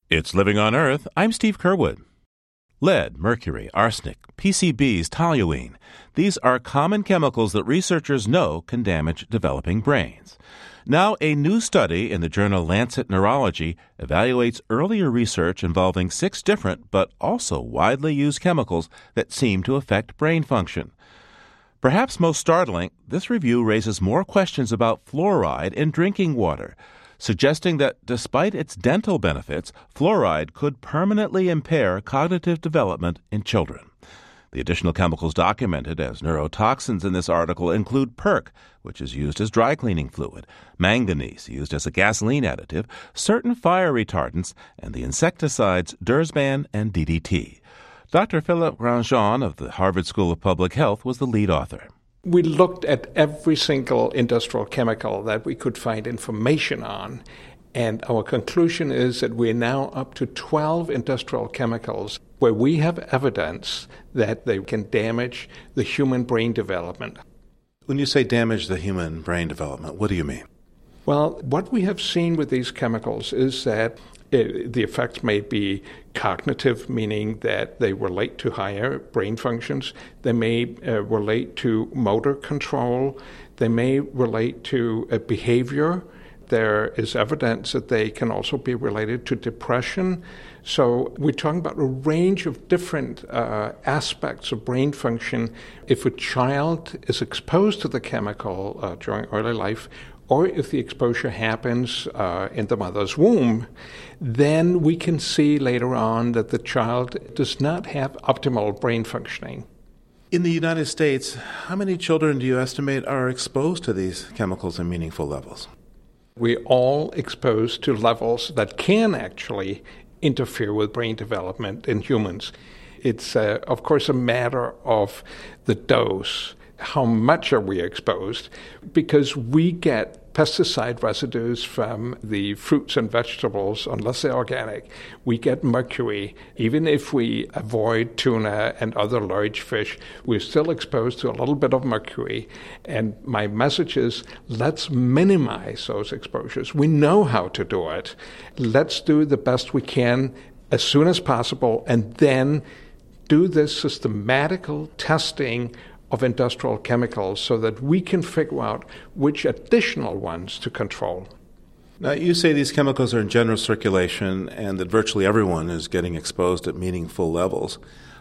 It's Living on Earth. I'm Steve Curwood. Lead, mercury, arsenic, PCBs, toluene. These are common chemicals that researchers know can damage developing brains. Now, a new study in the journal Lancet Neurology evaluates earlier research involving 6 different but also widely used chemicals that seem to affect brain function. Perhaps most startling, this review raises more questions about fluoride in drinking water, suggesting that despite its dental benefits, fluoride could permanently impair cognitive development in children. The additional chemicals documented as neurotoxins in this article include perc, which is used as dry cleaning fluid, manganese, used as a gasoline additive, certain fire retardants, and the insecticides Dursban and DDT. Dr. Philippe Grandjean of the Harvard School of Public Health was the lead author. We looked at every single industrial chemical that we could find information on, and our conclusion is that we're now up to 12 industrial chemicals where we have evidence that they can damage the human brain development. When you say damage the human brain development, what do you mean? Well, what we have seen with these chemicals is that the effects may be cognitive, meaning that they relate to higher brain functions. They may relate to motor control. They may relate to behavior. There is evidence that they can also be related to depression. So we're talking about a range of different aspects of brain function. If a child is exposed to the chemical during early life, or if the exposure happens in the mother's womb, then we can see later on that the child does not have optimal brain functioning. In the United States, how many children do you estimate are exposed to these chemicals in meaningful levels? We're all exposed to levels that can actually interfere with brain development in humans. It's, of course, a matter of the dose. How much are we exposed? Because we get pesticide residues from the fruits and vegetables, unless they're organic. We get mercury. Even if we avoid tuna and other large fish, we're still exposed to a little bit of mercury. And my message is, let's minimize those exposures. We know how to do it. Let's do the best we can as soon as possible, and then do this systematical testing of industrial chemicals so that we can figure out which additional ones to control. Now, you say these chemicals are in general circulation and that virtually everyone is getting exposed at meaningful levels.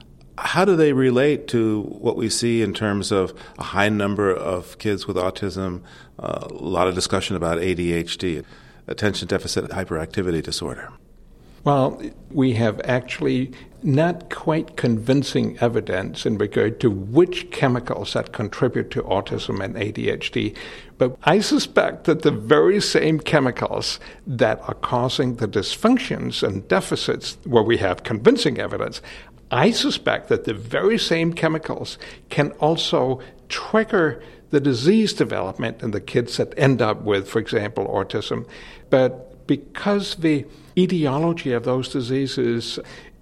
How do they relate to what we see in terms of a high number of kids with autism, a lot of discussion about ADHD, attention deficit hyperactivity disorder? Well, we have actually not quite convincing evidence in regard to which chemicals that contribute to autism and ADHD, but I suspect that the very same chemicals that are causing the dysfunctions and deficits where we have convincing evidence, I suspect that the very same chemicals can also trigger the disease development in the kids that end up with, for example, autism. But because the etiology of those diseases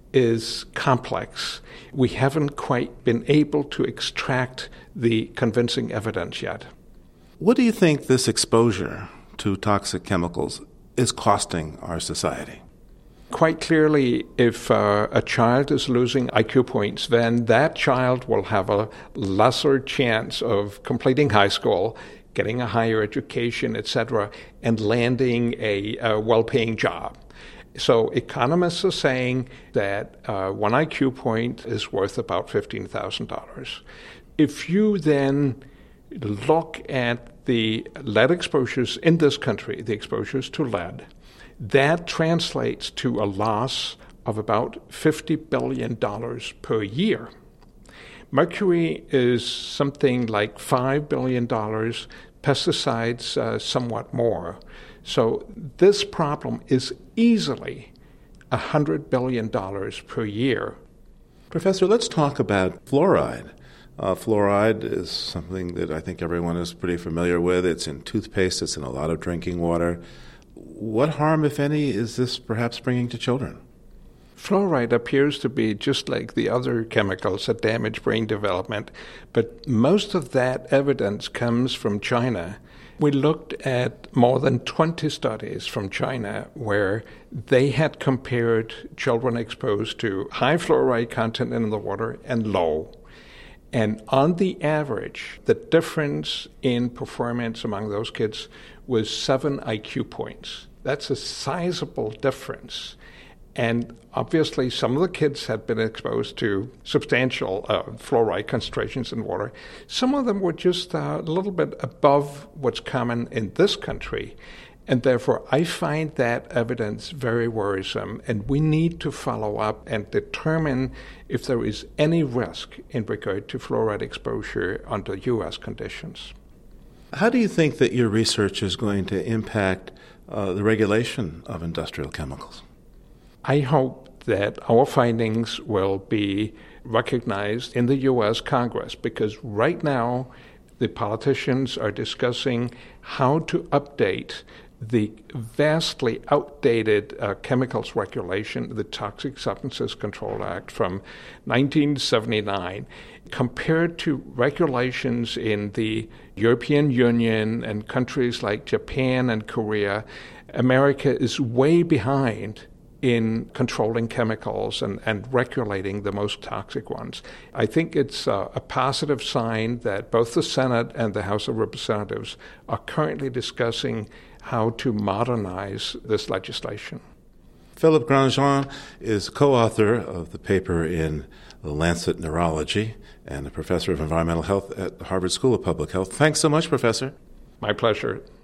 is complex, we haven't quite been able to extract the convincing evidence yet. What do you think this exposure to toxic chemicals is costing our society? Quite clearly, if a child is losing IQ points, then that child will have a lesser chance of completing high school, getting a higher education, etc., and landing a well-paying job. So economists are saying that one IQ point is worth about $15,000. If you then look at the lead exposures in this country, the exposures to lead, that translates to a loss of about $50 billion per year. Mercury is something like $5 billion, pesticides somewhat more. So this problem is easily $100 billion per year. Professor, let's talk about fluoride. Fluoride is something that I think everyone is pretty familiar with. It's in toothpaste. It's in a lot of drinking water. What harm, if any, is this perhaps bringing to children? Fluoride appears to be just like the other chemicals that damage brain development, but most of that evidence comes from China. We looked at more than 20 studies from China where they had compared children exposed to high fluoride content in the water and low. And on the average, the difference in performance among those kids was 7 IQ points. That's a sizable difference. And obviously, some of the kids had been exposed to substantial fluoride concentrations in water. Some of them were just a little bit above what's common in this country. And therefore, I find that evidence very worrisome. And we need to follow up and determine if there is any risk in regard to fluoride exposure under U.S. conditions. How do you think that your research is going to impact the regulation of industrial chemicals? I hope that our findings will be recognized in the U.S. Congress, because right now the politicians are discussing how to update the vastly outdated chemicals regulation, the Toxic Substances Control Act from 1979, compared to regulations in the European Union and countries like Japan and Korea. America is way behind in controlling chemicals and regulating the most toxic ones. I think it's a positive sign that both the Senate and the House of Representatives are currently discussing how to modernize this legislation. Philippe Grandjean is co-author of the paper in The Lancet Neurology and a professor of environmental health at the Harvard School of Public Health. Thanks so much, Professor. My pleasure.